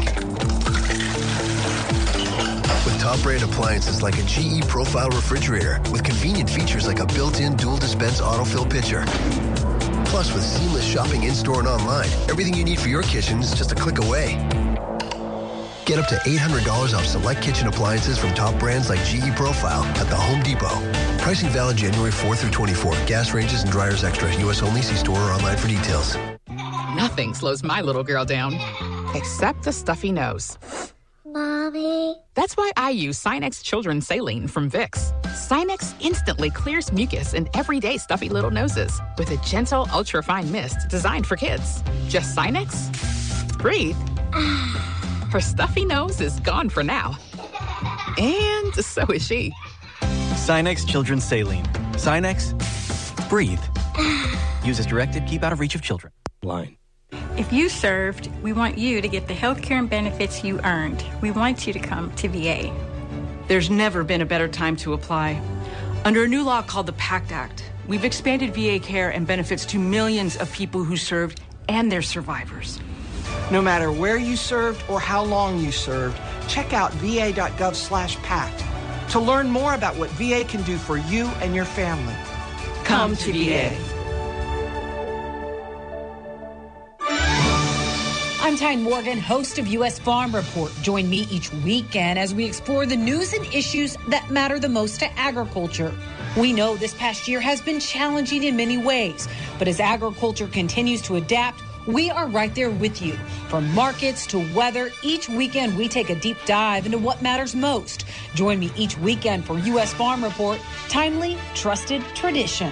With top brand appliances like a G E Profile refrigerator with convenient features like a built-in dual dispense autofill pitcher. Plus, with seamless shopping in-store and online, everything you need for your kitchen is just a click away. Get up to eight hundred dollars off select kitchen appliances from top brands like G E Profile at the Home Depot. Pricing valid January fourth through twenty-fourth. Gas ranges and dryers extra. U S only. See store or online for details. Nothing slows my little girl down, except a stuffy nose. Mommy. That's why I use Sinex Children's Saline from Vicks. Sinex instantly clears mucus in everyday stuffy little noses with a gentle, ultra-fine mist designed for kids. Just Sinex? Breathe. Her stuffy nose is gone for now. And so is she. Sinex Children's Saline. Sinex, breathe. Use as directed, keep out of reach of children. Line. If you served, we want you to get the health care and benefits you earned. We want you to come to V A. There's never been a better time to apply. Under a new law called the PACT Act, we've expanded V A care and benefits to millions of people who served and their survivors. No matter where you served or how long you served, check out v a dot gov slash pact to learn more about what V A can do for you and your family. Come, Come to V A. V A. I'm Tyne Morgan, host of U S Farm Report. Join me each weekend as we explore the news and issues that matter the most to agriculture. We know this past year has been challenging in many ways, but as agriculture continues to adapt, we are right there with you. From markets to weather, each weekend we take a deep dive into what matters most. Join me each weekend for U S Farm Report, timely, trusted tradition.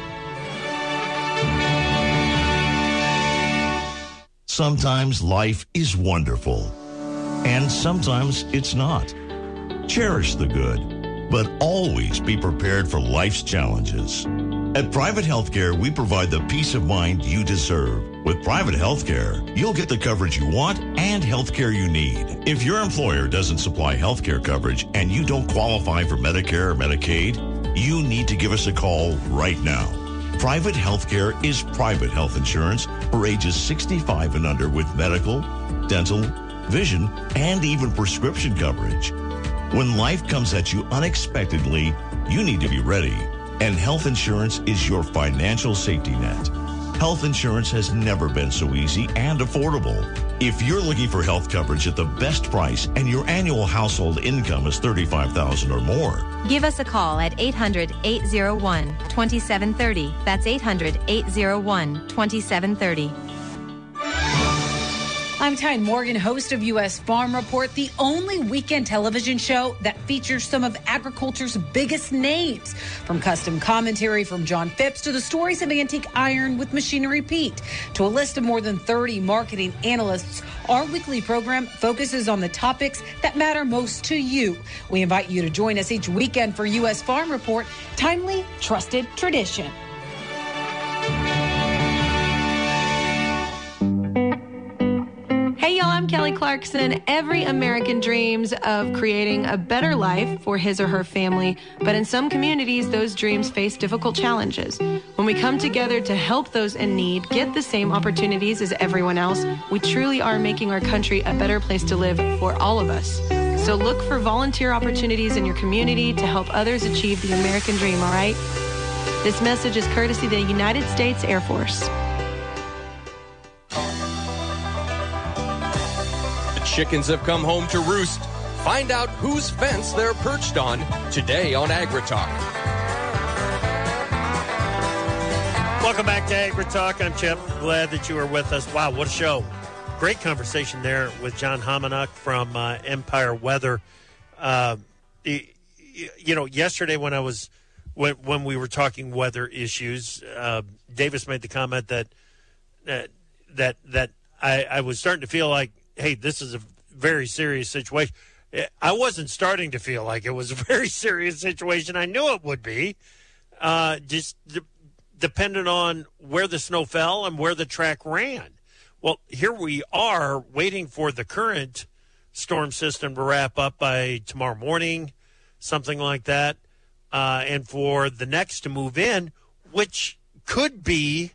Sometimes life is wonderful, and sometimes it's not. Cherish the good, but always be prepared for life's challenges. At Private Healthcare, we provide the peace of mind you deserve. With Private Healthcare, you'll get the coverage you want and healthcare you need. If your employer doesn't supply healthcare coverage and you don't qualify for Medicare or Medicaid, you need to give us a call right now. Private Healthcare is private health insurance for ages sixty-five and under with medical, dental, vision, and even prescription coverage. When life comes at you unexpectedly, you need to be ready. And health insurance is your financial safety net. Health insurance has never been so easy and affordable. If you're looking for health coverage at the best price and your annual household income is thirty-five thousand dollars or more, give us a call at eight hundred, eight oh one, two seven three oh. That's eight hundred, eight oh one, two seven three oh. I'm Tyne Morgan, host of U S Farm Report, the only weekend television show that features some of agriculture's biggest names. From custom commentary from John Phipps to the stories of Antique Iron with Machinery Pete to a list of more than thirty marketing analysts, our weekly program focuses on the topics that matter most to you. We invite you to join us each weekend for U S Farm Report, timely, trusted tradition. Hey y'all, I'm Kelly Clarkson. Every American dreams of creating a better life for his or her family, but in some communities, those dreams face difficult challenges. When we come together to help those in need get the same opportunities as everyone else, we truly are making our country a better place to live for all of us. So look for volunteer opportunities in your community to help others achieve the American dream, all right? This message is courtesy of the United States Air Force. Chickens have come home to roost. Find out whose fence they're perched on today on AgriTalk. Welcome back to AgriTalk. I'm Chip. Glad that you are with us. Wow, what a show. Great conversation there with John Hominiuk from uh, Empire Weather. Uh, you, you know, yesterday when I was when, when we were talking weather issues, uh, Davis made the comment that that that, that I, I was starting to feel like, hey, this is a very serious situation. I wasn't starting to feel like it was a very serious situation. I knew it would be, uh, just de- dependent on where the snow fell and where the track ran. Well, here we are waiting for the current storm system to wrap up by tomorrow morning, something like that, uh, and for the next to move in, which could be,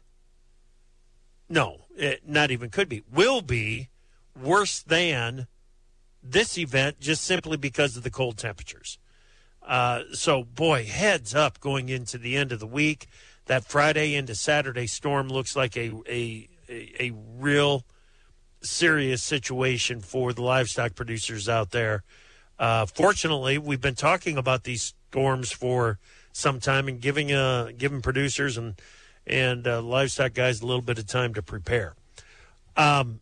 no, it not even could be, will be, worse than this event just simply because of the cold temperatures. Uh, so, boy, heads up going into the end of the week. That Friday into Saturday storm looks like a a, a, a real serious situation for the livestock producers out there. Uh, fortunately, we've been talking about these storms for some time and giving uh, giving producers and, and uh, livestock guys a little bit of time to prepare. Um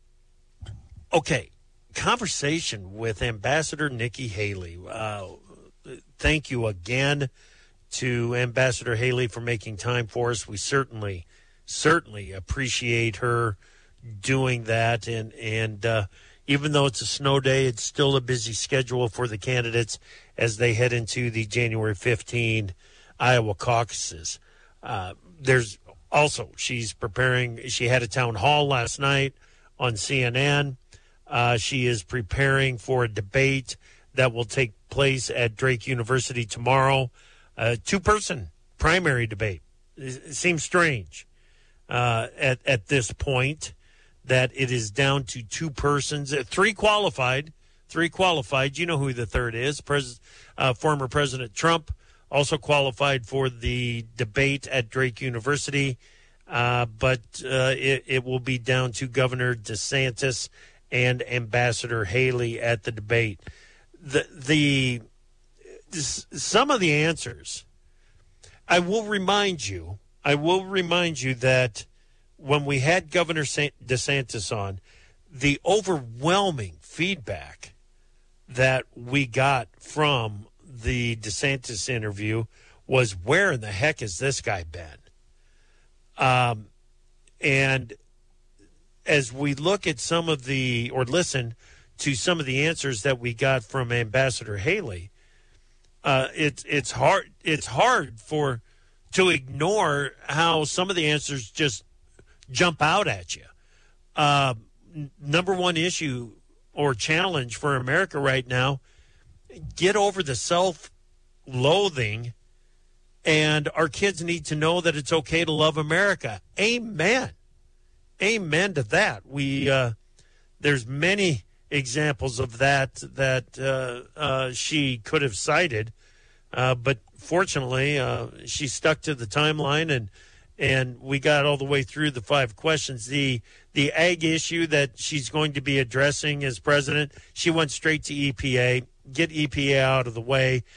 Okay, conversation with Ambassador Nikki Haley. Uh, thank you again to Ambassador Haley for making time for us. We certainly, certainly appreciate her doing that. And, and uh, even though it's a snow day, it's still a busy schedule for the candidates as they head into the January fifteenth Iowa caucuses. Uh, there's also, she's preparing, she had a town hall last night on C N N. Uh, she is preparing for a debate that will take place at Drake University tomorrow. A two-person primary debate. It seems strange uh, at, at this point that it is down to two persons. Uh, three qualified. Three qualified. You know who the third is. Pres- uh, former President Trump also qualified for the debate at Drake University. Uh, but uh, it, it will be down to Governor DeSantis and Ambassador Haley at the debate. The the some of the answers, I will remind you, I will remind you that when we had Governor DeSantis on, the overwhelming feedback that we got from the DeSantis interview was, where in the heck has this guy been? Um, and as we look at some of the, or listen to some of the answers that we got from Ambassador Haley, uh, it's it's hard it's hard for to ignore how some of the answers just jump out at you. Uh, n- number one issue or challenge for America right now: get over the self-loathing, and our kids need to know that it's okay to love America. Amen. Amen to that. We uh, there's many examples of that that uh, uh, she could have cited. Uh, but fortunately, uh, she stuck to the timeline, and and we got all the way through the five questions. The the ag issue that she's going to be addressing as president, she went straight to E P A, get E P A out of the way.